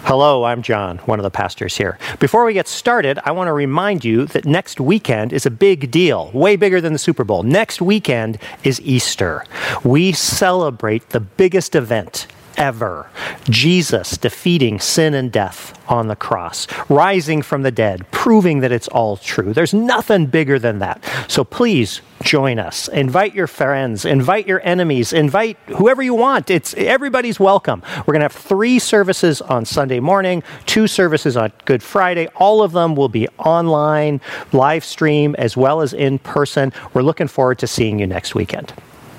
Hello, I'm John, one of the pastors here. Before we get started, I want to remind you that next weekend is a big deal, way bigger than the Super Bowl. Next weekend is Easter. We celebrate the biggest event ever. Jesus defeating sin and death on the cross, rising from the dead, proving that it's all true. There's nothing bigger than that. So please join us. Invite your friends, invite your enemies, invite whoever you want. Everybody's welcome. We're going to have 3 services on Sunday morning, 2 services on Good Friday. All of them will be online, live stream, as well as in person. We're looking forward to seeing you next weekend.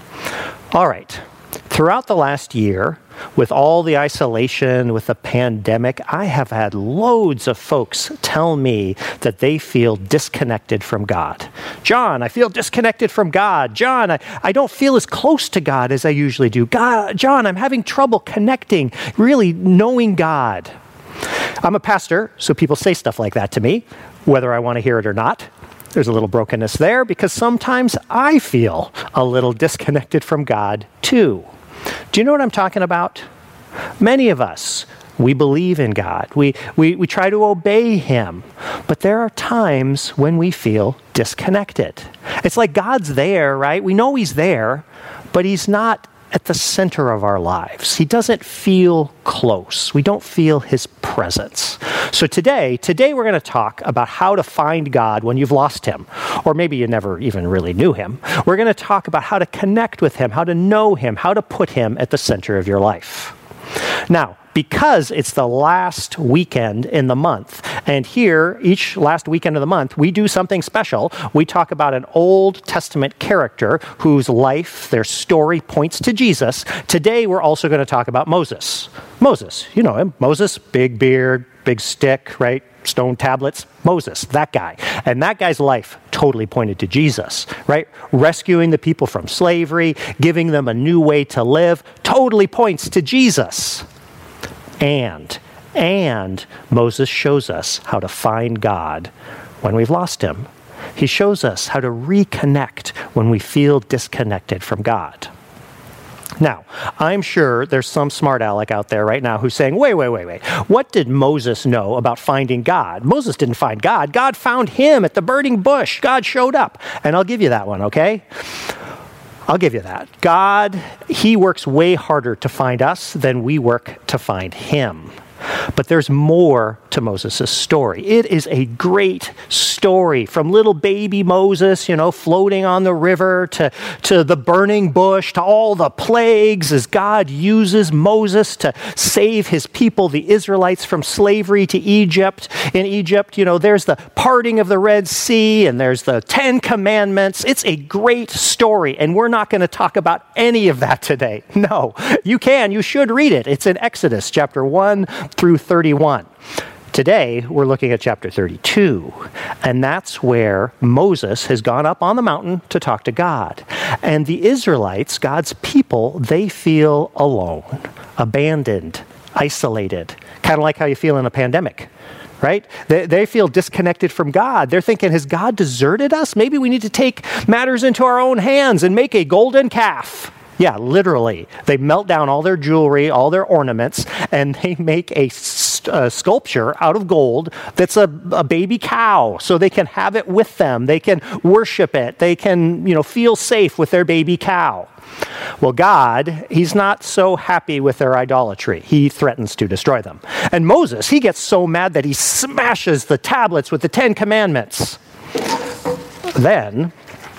All right. Throughout the last year, with all the isolation, with the pandemic, I have had loads of folks tell me that they feel disconnected from God. John, I feel disconnected from God. John, I don't feel as close to God as I usually do. God, John, I'm having trouble connecting, really knowing God. I'm a pastor, so people say stuff like that to me, whether I want to hear it or not. There's a little brokenness there because sometimes I feel a little disconnected from God too. Do you know what I'm talking about? Many of us, we believe in God. We try to obey Him. But there are times when we feel disconnected. It's like God's there, right? We know He's there, but He's not at the center of our lives. He doesn't feel close. We don't feel His presence. So today we're going to talk about how to find God when you've lost Him, or maybe you never even really knew Him. We're going to talk about how to connect with Him, how to know Him, how to put Him at the center of your life. Now, because it's the last weekend in the month, and here, each last weekend of the month, we do something special. We talk about an Old Testament character whose life, their story, points to Jesus. Today, we're also going to talk about Moses. Moses, you know him. Moses, big beard, big stick, right? Stone tablets. Moses, that guy. And that guy's life totally pointed to Jesus, right? Rescuing the people from slavery, giving them a new way to live, totally points to Jesus. And Moses shows us how to find God when we've lost Him. He shows us how to reconnect when we feel disconnected from God. Now, I'm sure there's some smart aleck out there right now who's saying, wait. What did Moses know about finding God? Moses didn't find God. God found him at the burning bush. God showed up. And I'll give you that one, okay? I'll give you that. God, He works way harder to find us than we work to find Him. But there's more to Moses' story. It is a great story, from little baby Moses, floating on the river, to the burning bush, to all the plagues as God uses Moses to save His people, the Israelites, from slavery to Egypt. In Egypt, there's the parting of the Red Sea, and there's the 10 Commandments. It's a great story, and we're not going to talk about any of that today. No, you should read it. It's in Exodus chapter 1 through 31. Today, we're looking at chapter 32, and that's where Moses has gone up on the mountain to talk to God. And the Israelites, God's people, they feel alone, abandoned, isolated, kind of like how you feel in a pandemic, right? They feel disconnected from God. They're thinking, has God deserted us? Maybe we need to take matters into our own hands and make a golden calf. Yeah, literally. They melt down all their jewelry, all their ornaments, and they make a sculpture out of gold that's a baby cow, so they can have it with them. They can worship it. They can, feel safe with their baby cow. Well, God, He's not so happy with their idolatry. He threatens to destroy them. And Moses, he gets so mad that he smashes the tablets with the 10 Commandments. Then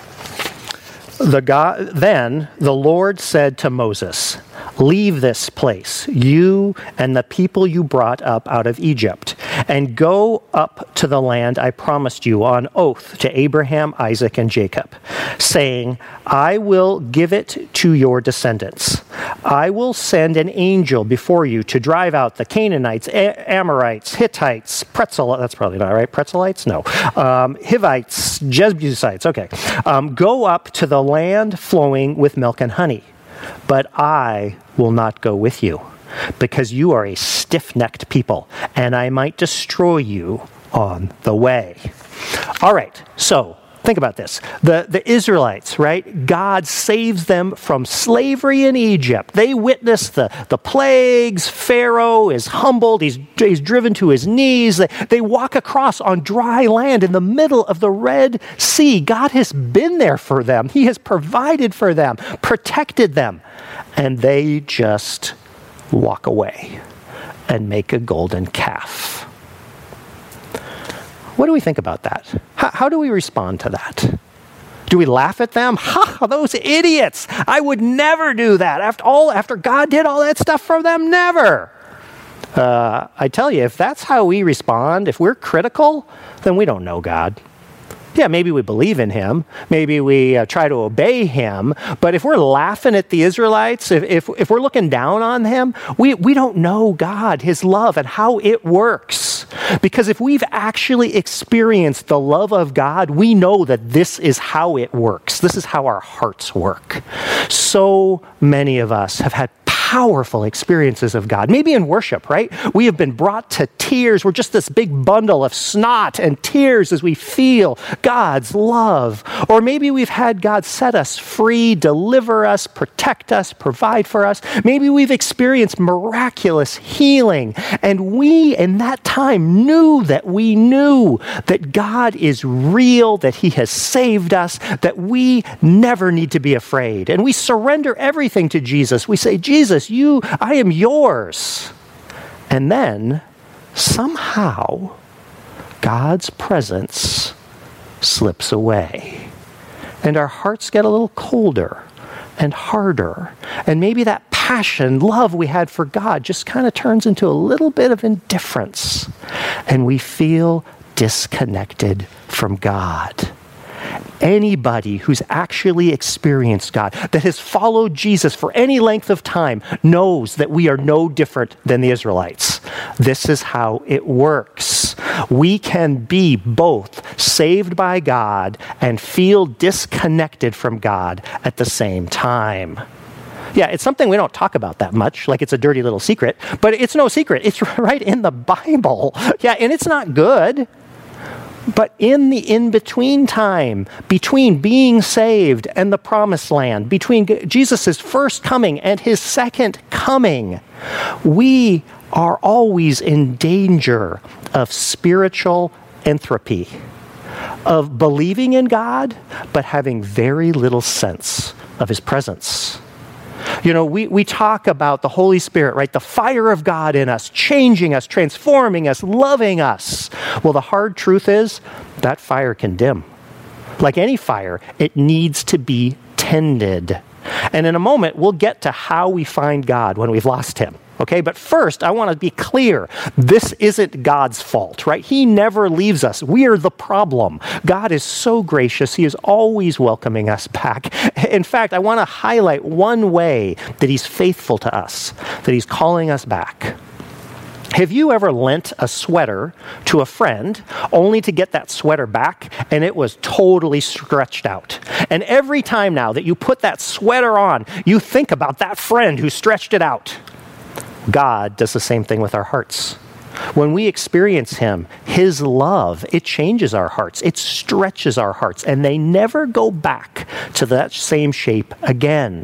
the Lord said to Moses, "Leave this place, you and the people you brought up out of Egypt, and go up to the land I promised you on oath to Abraham, Isaac, and Jacob, saying, I will give it to your descendants. I will send an angel before you to drive out the Canaanites, Amorites, Hittites, that's probably not right, Pretzelites? No. Hivites, Jebusites, okay. Go up to the land flowing with milk and honey. But I will not go with you, because you are a stiff-necked people, and I might destroy you on the way." All right, so Think about this. The Israelites, right? God saves them from slavery in Egypt. They witness the plagues. Pharaoh is humbled. He's driven to his knees. They walk across on dry land in the middle of the Red Sea. God has been there for them. He has provided for them, protected them. And they just walk away and make a golden calf. What do we think about that? How do we respond to that? Do we laugh at them? Ha, those idiots! I would never do that. After God did all that stuff for them, never. I tell you, if that's how we respond, if we're critical, then we don't know God. Yeah, maybe we believe in him. Maybe we try to obey him. But if we're laughing at the Israelites, if we're looking down on him, we don't know God, his love, and how it works. Because if we've actually experienced the love of God, we know that this is how it works. This is how our hearts work. So many of us have had powerful experiences of God. Maybe in worship, right? We have been brought to tears. We're just this big bundle of snot and tears as we feel God's love. Or maybe we've had God set us free, deliver us, protect us, provide for us. Maybe we've experienced miraculous healing. And we, in that time, knew that God is real, that he has saved us, that we never need to be afraid. And we surrender everything to Jesus. We say, Jesus, I am yours. And then somehow God's presence slips away. And our hearts get a little colder and harder. And maybe that passion, love we had for God just kind of turns into a little bit of indifference. And we feel disconnected from God. Anybody who's actually experienced God, that has followed Jesus for any length of time, knows that we are no different than the Israelites. This is how it works. We can be both saved by God and feel disconnected from God at the same time. Yeah, it's something we don't talk about that much, like it's a dirty little secret, but it's no secret. It's right in the Bible. Yeah, and it's not good. But in the in-between time, between being saved and the promised land, between Jesus' first coming and his second coming, we are always in danger of spiritual entropy, of believing in God, but having very little sense of his presence. You know, we talk about the Holy Spirit, right? The fire of God in us, changing us, transforming us, loving us. Well, the hard truth is that fire can dim. Like any fire, it needs to be tended. And in a moment, we'll get to how we find God when we've lost him. Okay, but first, I want to be clear. This isn't God's fault, right? He never leaves us. We are the problem. God is so gracious. He is always welcoming us back. In fact, I want to highlight one way that he's faithful to us, that he's calling us back. Have you ever lent a sweater to a friend only to get that sweater back and it was totally stretched out? And every time now that you put that sweater on, you think about that friend who stretched it out. God does the same thing with our hearts. When we experience him, his love, it changes our hearts. It stretches our hearts, and they never go back to that same shape again.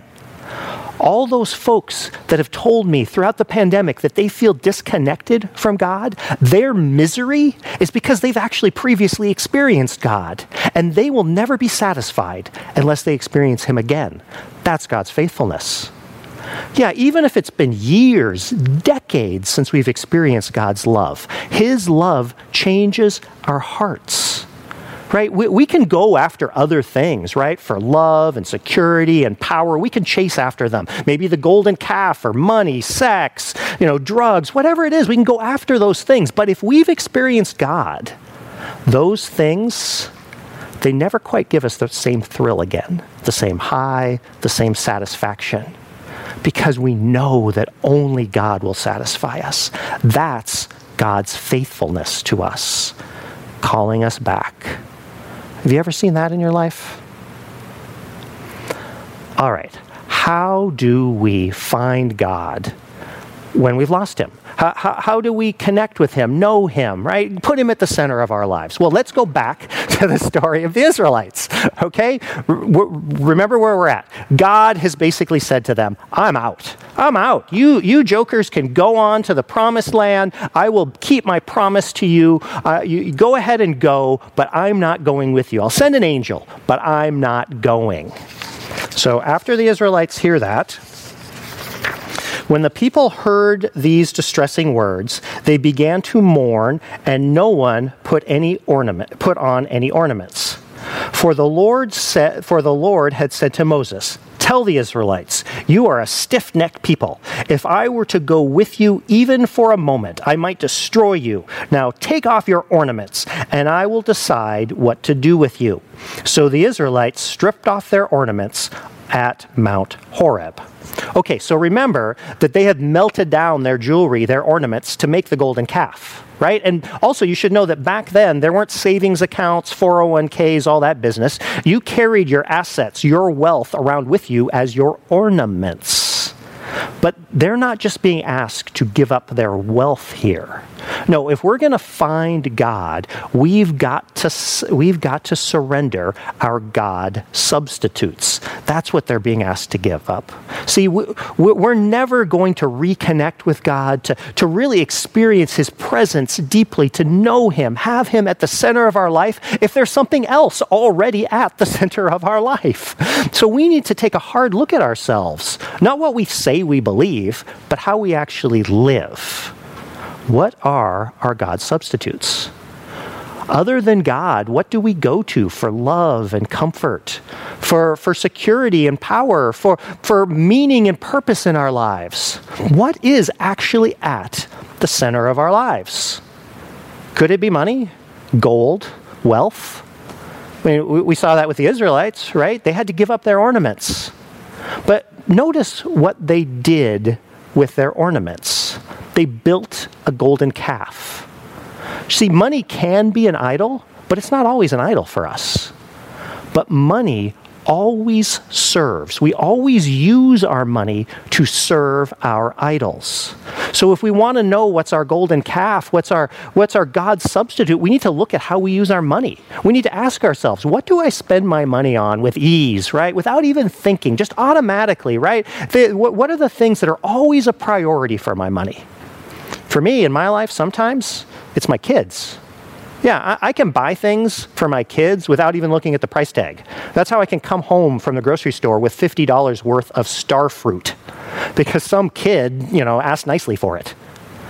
All those folks that have told me throughout the pandemic that they feel disconnected from God, their misery is because they've actually previously experienced God, and they will never be satisfied unless they experience him again. That's God's faithfulness. Yeah, even if it's been years, decades since we've experienced God's love, his love changes our hearts, right? We can go after other things, right? For love and security and power, we can chase after them. Maybe the golden calf or money, sex, drugs, whatever it is, we can go after those things. But if we've experienced God, those things, they never quite give us the same thrill again, the same high, the same satisfaction. Because we know that only God will satisfy us. That's God's faithfulness to us, calling us back. Have you ever seen that in your life? All right. How do we find God when we've lost him? How do we connect with him, know him, right? Put him at the center of our lives. Well, let's go back to the story of the Israelites, okay? Remember where we're at. God has basically said to them, I'm out. I'm out. You jokers can go on to the promised land. I will keep my promise to you. You go ahead and go, but I'm not going with you. I'll send an angel, but I'm not going. So after the Israelites hear that, when the people heard these distressing words, they began to mourn, and no one put on any ornaments. For the Lord had said to Moses, "Tell the Israelites, you are a stiff-necked people. If I were to go with you even for a moment, I might destroy you. Now take off your ornaments, and I will decide what to do with you." So the Israelites stripped off their ornaments at Mount Horeb. Okay, so remember that they had melted down their jewelry, their ornaments, to make the golden calf, right? And also you should know that back then there weren't savings accounts, 401ks, all that business. You carried your assets, your wealth around with you as your ornaments. But they're not just being asked to give up their wealth here. No, if we're going to find God, we've got to surrender our God substitutes. That's what they're being asked to give up. See, we're never going to reconnect with God, to really experience his presence deeply, to know him, have him at the center of our life, if there's something else already at the center of our life. So we need to take a hard look at ourselves, not what we say we believe, but how we actually live. What are our God substitutes? Other than God, what do we go to for love and comfort, for security and power, for meaning and purpose in our lives? What is actually at the center of our lives? Could it be money, gold, wealth? I mean, we saw that with the Israelites, right? They had to give up their ornaments. But notice what they did with their ornaments. They built a golden calf. See, money can be an idol, but it's not always an idol for us. But money always serves. We always use our money to serve our idols. So if we want to know what's our golden calf, what's our God substitute, we need to look at how we use our money. We need to ask ourselves, what do I spend my money on with ease, right? Without even thinking, just automatically, right? What are the things that are always a priority for my money? For me, in my life, sometimes it's my kids. Yeah, I can buy things for my kids without even looking at the price tag. That's how I can come home from the grocery store with $50 worth of star fruit because some kid, asked nicely for it.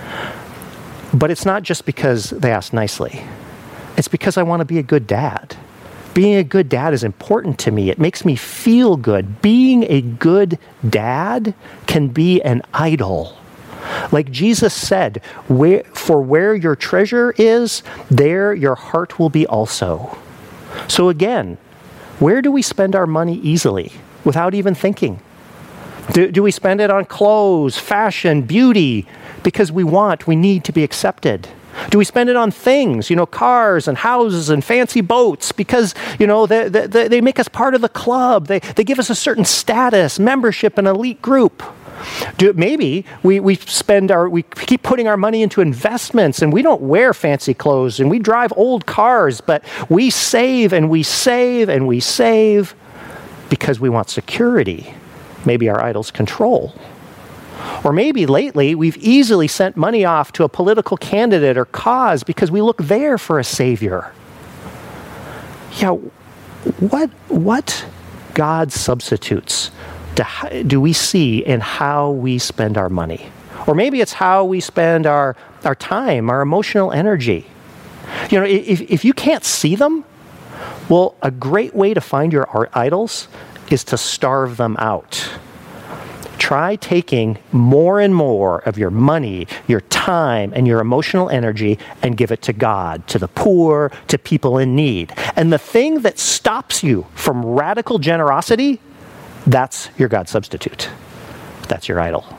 But it's not just because they asked nicely. It's because I want to be a good dad. Being a good dad is important to me. It makes me feel good. Being a good dad can be an idol. Like Jesus said, where your treasure is, there your heart will be also. So again, where do we spend our money easily without even thinking? Do we spend it on clothes, fashion, beauty, because we need to be accepted? Do we spend it on things, cars and houses and fancy boats because, they make us part of the club. They give us a certain status, membership, an elite group. Maybe we keep putting our money into investments and we don't wear fancy clothes and we drive old cars, but we save and we save and we save because we want security. Maybe our idol's control. Or maybe lately we've easily sent money off to a political candidate or cause because we look there for a savior. Yeah, what God substitutes do we see in how we spend our money? Or maybe it's how we spend our time, our emotional energy. If you can't see them, well, a great way to find your idols is to starve them out. Try taking more and more of your money, your time, and your emotional energy and give it to God, to the poor, to people in need. And the thing that stops you from radical generosity, that's your God substitute. That's your idol.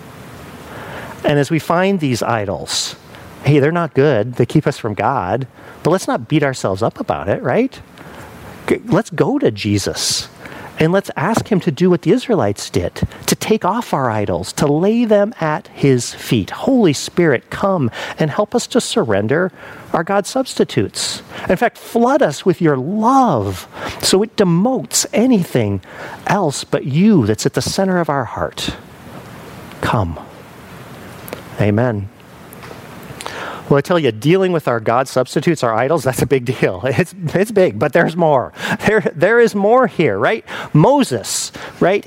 And as we find these idols, hey, they're not good. They keep us from God. But let's not beat ourselves up about it, right? Let's go to Jesus And let's ask him to do what the Israelites did, to take off our idols, to lay them at his feet. Holy Spirit, come and help us to surrender our God substitutes. In fact, flood us with your love so it demotes anything else but you that's at the center of our heart. Come. Amen. Well, I tell you, dealing with our God substitutes, our idols, that's a big deal. It's big, but there's more. There is more here, right? Moses, right?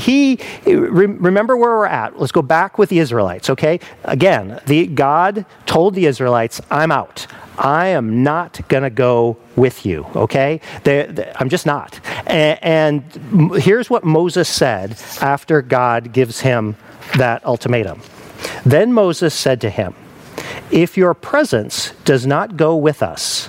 Remember where we're at. Let's go back with the Israelites, okay? Again, God told the Israelites, I'm out. I am not going to go with you, okay? I'm just not. And here's what Moses said after God gives him that ultimatum. Then Moses said to him, if your presence does not go with us,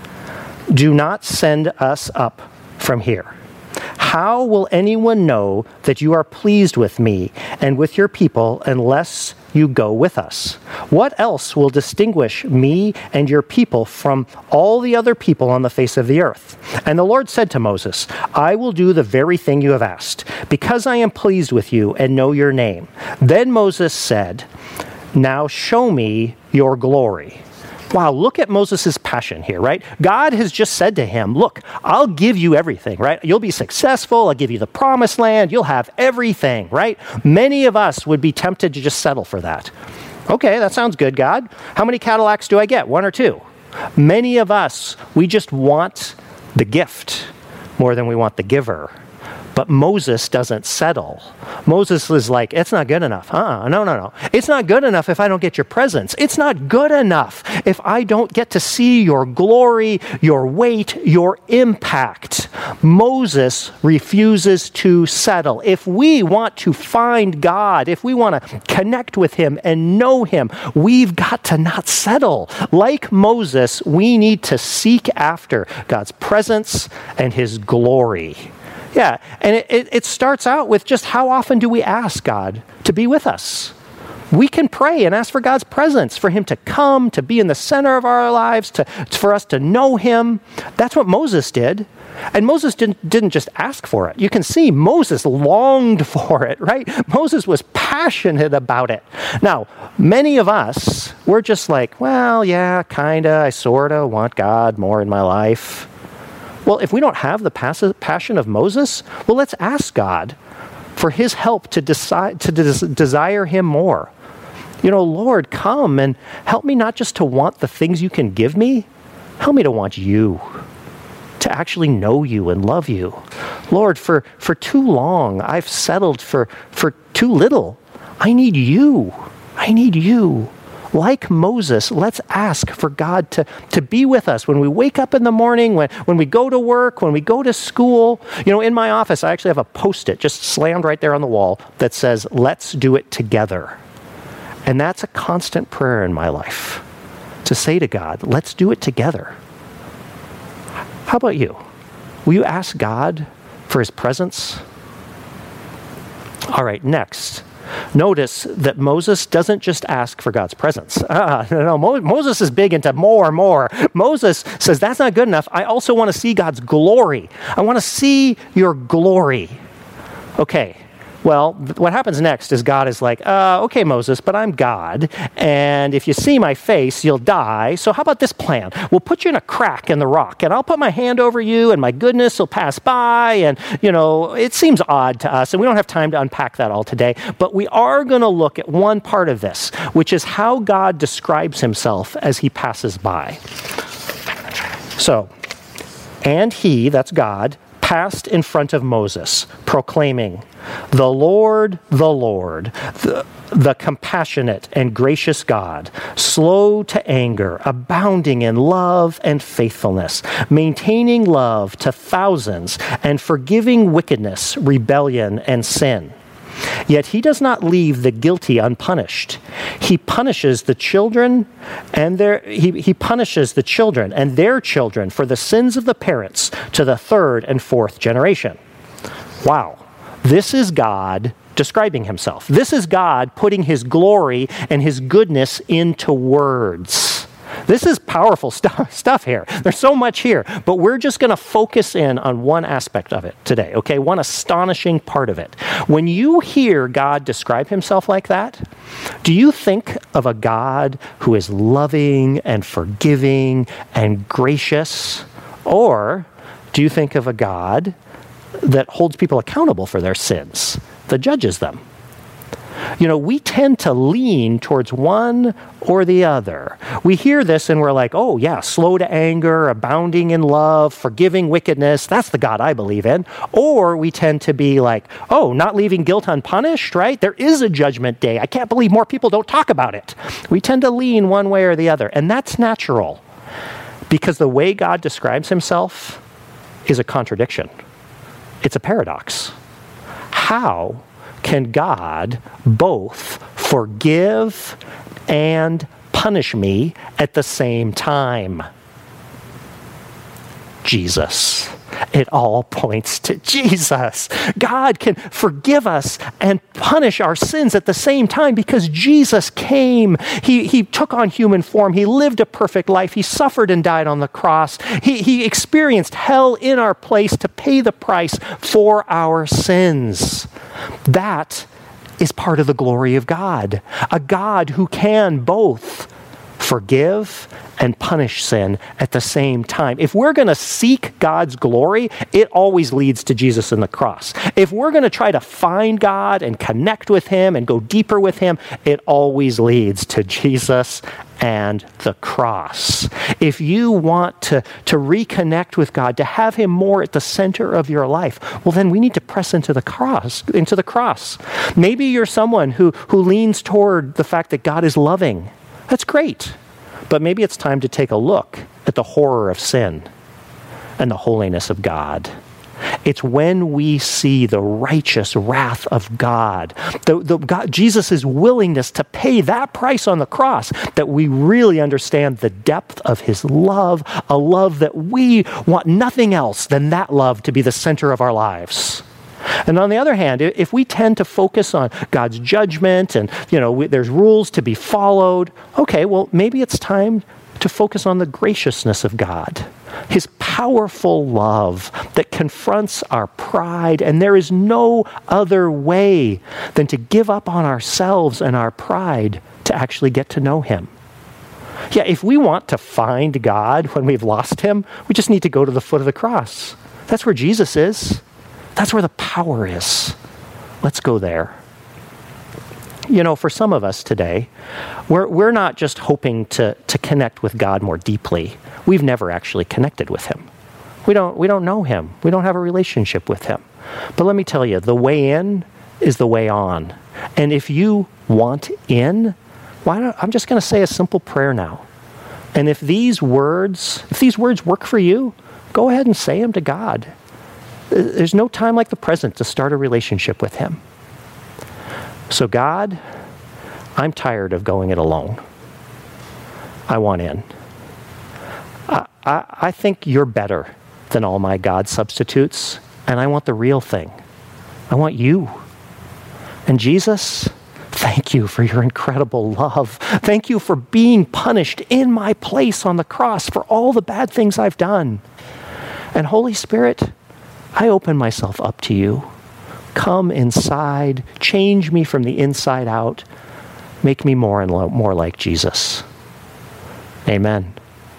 do not send us up from here. How will anyone know that you are pleased with me and with your people unless you go with us? What else will distinguish me and your people from all the other people on the face of the earth? And the Lord said to Moses, I will do the very thing you have asked, because I am pleased with you and know your name. Then Moses said, now show me your glory. Wow, look at Moses' passion here, right? God has just said to him, look, I'll give you everything, right? You'll be successful. I'll give you the promised land. You'll have everything, right? Many of us would be tempted to just settle for that. Okay, that sounds good, God. How many Cadillacs do I get? 1 or 2? Many of us, we just want the gift more than we want the giver. But Moses doesn't settle. Moses is like, it's not good enough. No. It's not good enough if I don't get your presence. It's not good enough if I don't get to see your glory, your weight, your impact. Moses refuses to settle. If we want to find God, if we want to connect with him and know him, we've got to not settle. Like Moses, we need to seek after God's presence and his glory. Yeah, and it starts out with just how often do we ask God to be with us? We can pray and ask for God's presence, for him to come, to be in the center of our lives, for us to know him. That's what Moses did. And Moses didn't just ask for it. You can see Moses longed for it, right? Moses was passionate about it. Now, many of us, we're just like, well, yeah, kind of, I sort of want God more in my life. Well, if we don't have the passion of Moses, well, let's ask God for his help to desire him more. You know, Lord, come and help me not just to want the things you can give me, help me to want you, to actually know you and love you. Lord, for too long, I've settled for too little. I need you. I need you. Like Moses, let's ask for God to be with us when we wake up in the morning, when we go to work, when we go to school. You know, in my office, I actually have a Post-it just slammed right there on the wall that says, let's do it together. And that's a constant prayer in my life, to say to God, let's do it together. How about you? Will you ask God for his presence? All right, next. Notice that Moses doesn't just ask for God's presence. No, Moses is big into more and more. Moses says, that's not good enough. I also want to see God's glory. I want to see your glory. Okay, well, what happens next is God is like, okay, Moses, but I'm God, and if you see my face, you'll die. So how about this plan? We'll put you in a crack in the rock, and I'll put my hand over you, and my goodness will pass by, and, you know, it seems odd to us, and we don't have time to unpack that all today, but we are going to look at one part of this, which is how God describes himself as he passes by. So, and he, that's God, passed in front of Moses, proclaiming, the Lord, the compassionate and gracious God, slow to anger, abounding in love and faithfulness, maintaining love to thousands, and forgiving wickedness, rebellion, and sin. Yet he does not leave the guilty unpunished. He punishes the children and their children for the sins of the parents to the 3rd and 4th generation. Wow. This is God describing himself. This is God putting his glory and his goodness into words. This is powerful stuff here. There's so much here, but we're just going to focus in on one aspect of it today, okay? One astonishing part of it. When you hear God describe himself like that, do you think of a God who is loving and forgiving and gracious? Or do you think of a God that holds people accountable for their sins, that judges them? You know, we tend to lean towards one or the other. We hear this and we're like, oh yeah, slow to anger, abounding in love, forgiving wickedness. That's the God I believe in. Or we tend to be like, oh, not leaving guilt unpunished, right? There is a judgment day. I can't believe more people don't talk about it. We tend to lean one way or the other. And that's natural because the way God describes himself is a contradiction. It's a paradox. How can God both forgive and punish me at the same time? Jesus. It all points to Jesus. God can forgive us and punish our sins at the same time because Jesus came. He took on human form. He lived a perfect life. He suffered and died on the cross. He experienced hell in our place to pay the price for our sins. That is part of the glory of God. A God who can both forgive and punish sin at the same time. If we're going to seek God's glory, it always leads to Jesus and the cross. If we're going to try to find God and connect with him and go deeper with him, it always leads to Jesus and the cross. If you want to reconnect with God, to have him more at the center of your life, well, then we need to press into the cross. Maybe you're someone who leans toward the fact that God is loving. That's great. But maybe it's time to take a look at the horror of sin and the holiness of God. It's when we see the righteous wrath of God, Jesus' willingness to pay that price on the cross, that we really understand the depth of his love, a love that we want nothing else than that love to be the center of our lives. And on the other hand, if we tend to focus on God's judgment and, there's rules to be followed, okay, well, maybe it's time to focus on the graciousness of God, his powerful love that confronts our pride. And there is no other way than to give up on ourselves and our pride to actually get to know him. Yeah, if we want to find God when we've lost him, we just need to go to the foot of the cross. That's where Jesus is. That's where the power is. Let's go there. For some of us today, we're not just hoping to connect with God more deeply. We've never actually connected with him. We don't know him. We don't have a relationship with him. But let me tell you, the way in is the way on. And if you want in, I'm just going to say a simple prayer now. And if these words work for you, go ahead and say them to God. There's no time like the present to start a relationship with him. So God, I'm tired of going it alone. I want in. I think you're better than all my God substitutes, and I want the real thing. I want you. And Jesus, thank you for your incredible love. Thank you for being punished in my place on the cross for all the bad things I've done. And Holy Spirit, I open myself up to you. Come inside, change me from the inside out, make me more and more like Jesus. Amen.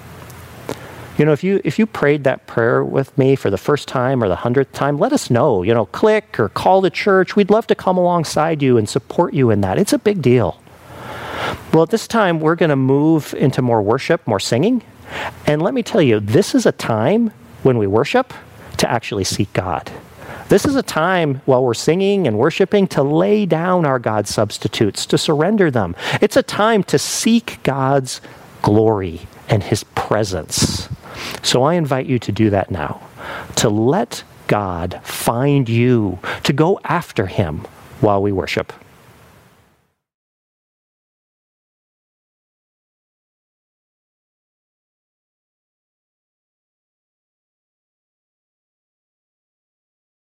If you prayed that prayer with me for the first time or the 100th time, let us know. Click or call the church. We'd love to come alongside you and support you in that. It's a big deal. Well, at this time, we're going to move into more worship, more singing. And let me tell you, this is a time when we worship to actually seek God. This is a time while we're singing and worshiping to lay down our God substitutes, to surrender them. It's a time to seek God's glory and his presence. So I invite you to do that now, to let God find you, to go after him while we worship.